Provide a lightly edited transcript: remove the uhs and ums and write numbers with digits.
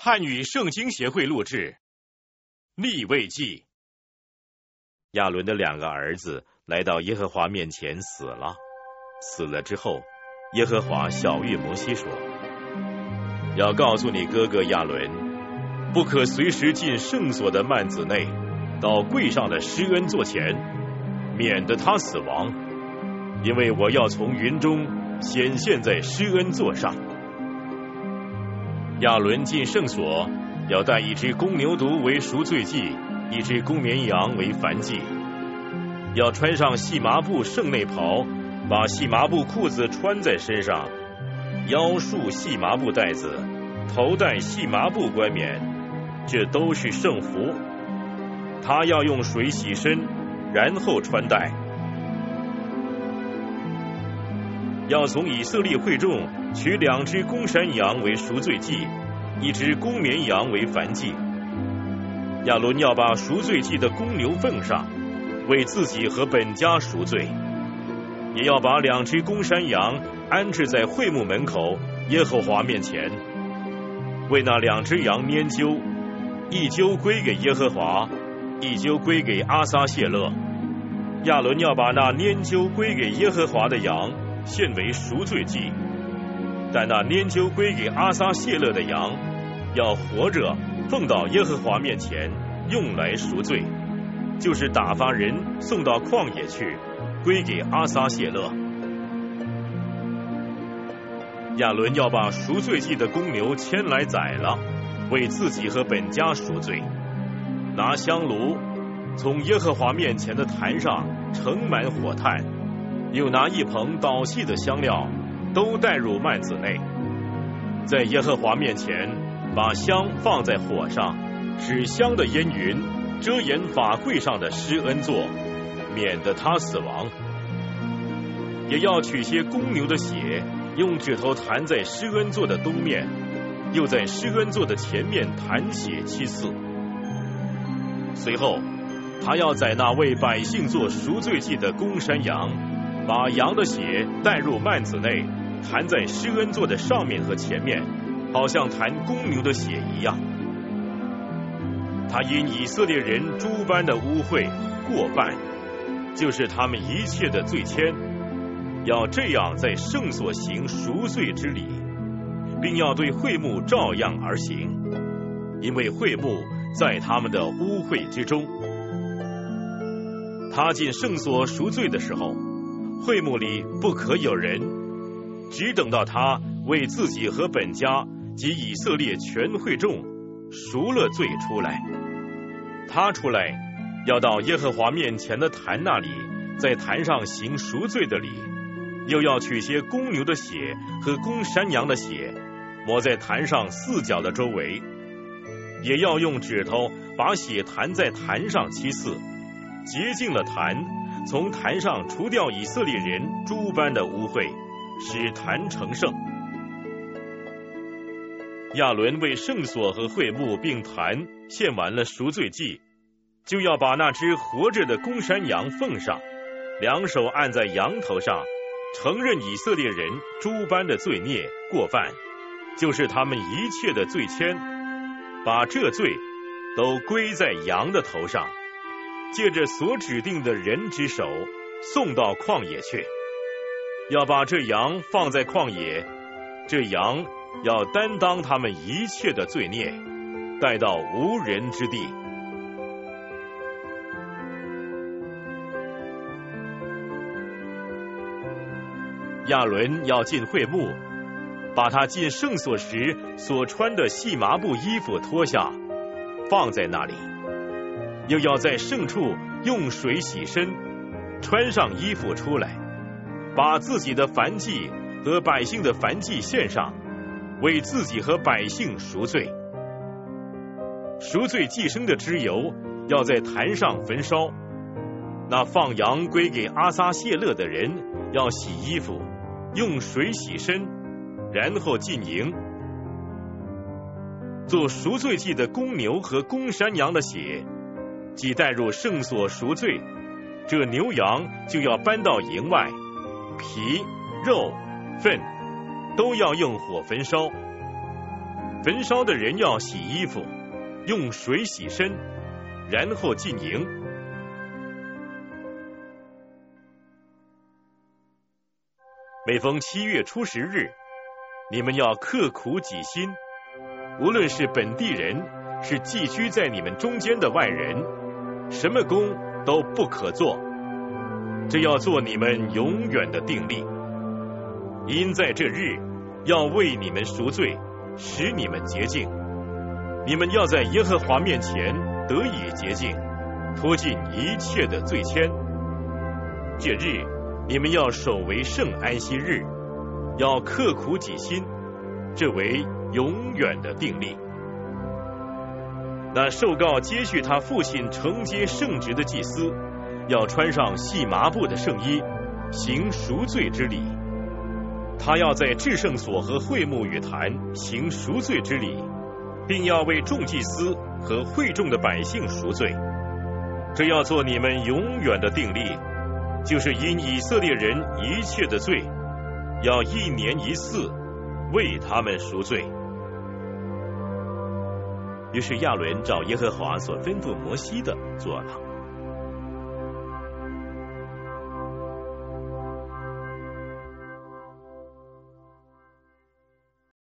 汉语圣经协会录制。利未记。亚伦的2个儿子来到耶和华面前死了。死了之后，耶和华晓谕摩西说：要告诉你哥哥亚伦，不可随时进圣所的幔子内，到柜上的施恩座前，免得他死亡，因为我要从云中显现在施恩座上。亚伦进圣所，要带1只公牛犊为赎罪祭，1只公绵羊为燔祭，要穿上细麻布圣内袍，把细麻布裤子穿在身上，腰束细麻布带子，头戴细麻布冠冕，这都是圣服。他要用水洗身，然后穿戴。要从以色列会众取2只公山羊为赎罪祭，1只公绵羊为燔祭。亚伦要把赎罪祭的公牛奉上，为自己和本家赎罪，也要把2只公山羊安置在会幕门口耶和华面前，为那2只羊拈阄，1阄归给耶和华，1阄归给阿撒谢勒。亚伦要把那拈阄归给耶和华的羊献为赎罪祭，但那拈阄归给阿撒谢勒的羊，要活着奉到耶和华面前，用来赎罪，就是打发人送到旷野去，归给阿撒谢勒。亚伦要把赎罪祭的公牛牵来宰了，为自己和本家赎罪，拿香炉从耶和华面前的坛上盛满火炭，又拿1棚捣细的香料，都带入幔子内，在耶和华面前把香放在火上，使香的烟云遮掩法柜上的施恩座，免得他死亡。也要取些公牛的血，用指头弹在施恩座的东面，又在施恩座的前面弹血7次。随后他要宰那为百姓做赎罪祭的公山羊，把羊的血带入幔子内，弹在施恩座的上面和前面，好像弹公牛的血一样。他因以色列人诸般的污秽过犯，就是他们一切的罪愆，要这样在圣所行赎罪之礼，并要对会幕照样而行，因为会幕在他们的污秽之中。他进圣所赎罪的时候，会幕里不可有人，只等到他为自己和本家及以色列全会众赎了罪出来。他出来要到耶和华面前的坛那里，在坛上行赎罪的礼，又要取些公牛的血和公山羊的血，抹在坛上4角的周围，也要用指头把血弹在坛上7次，洁净了坛，从坛上除掉以色列人诸般的污秽，使坛成圣。亚伦为圣所和会幕并坛献完了赎罪祭，就要把那只活着的公山羊奉上，2手按在羊头上，承认以色列人诸般的罪孽过犯，就是他们一切的罪愆，把这罪都归在羊的头上，借着所指定的人之手送到旷野去。要把这羊放在旷野，这羊要担当他们一切的罪孽，带到无人之地。亚伦要进会幕，把他进圣所时所穿的细麻布衣服脱下，放在那里，又要在圣处用水洗身，穿上衣服出来，把自己的燔祭和百姓的燔祭献上，为自己和百姓赎罪。赎罪祭牲的脂油要在坛上焚烧。那放羊归给阿撒谢勒的人要洗衣服，用水洗身，然后进营。做赎罪祭的公牛和公山羊的血，既带入圣所赎罪，这牛羊就要搬到营外，皮、肉、粪都要用火焚烧。 焚烧的人要洗衣服，用水洗身，然后进营。每逢7月初10日，你们要刻苦己心，无论是本地人，是寄居在你们中间的外人，什么工都不可做，这要做你们永远的定例。因在这日要为你们赎罪，使你们洁净。你们要在耶和华面前得以洁净，脱尽一切的罪愆。这日你们要守为圣安息日，要刻苦己心，这为永远的定例。那受告接续他父亲承接圣职的祭司，要穿上细麻布的圣衣，行赎罪之礼。他要在至圣所和会幕与坛行赎罪之礼，并要为众祭司和会众的百姓赎罪。这要做你们永远的定例，就是因以色列人一切的罪，要1年1次为他们赎罪。于是亚伦照耶和华所吩咐摩西的做了。